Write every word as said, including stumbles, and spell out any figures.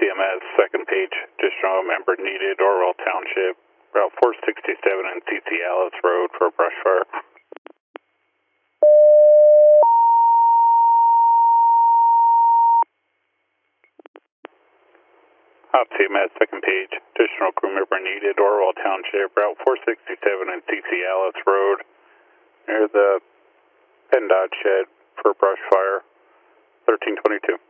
M S, second page, additional member needed, Orwell Township, Route four sixty-seven and C C Alice Road for a brush fire. Op C M S, second page, additional crew member needed, Orwell Township, Route four sixty-seven and C C Alice Road, near the PennDOT shed for a brush fire, thirteen twenty-two.